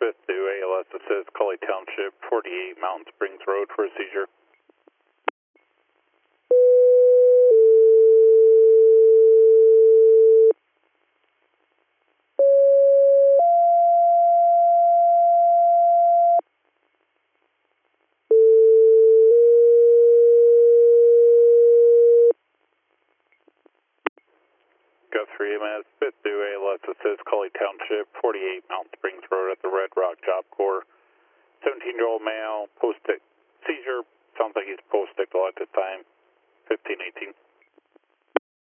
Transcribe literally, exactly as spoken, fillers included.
fifth to A L S Assist, Cully Township, forty-eight Mountain Springs Road for a seizure. Guthrie, M S, fifth to A L S Assist, Cully Township, forty-eight Mountain Springs Road at the Red Rock Job Corps. seventeen-year-old male, post-seizure, sounds like he's post-ictal at this time, fifteen eighteen.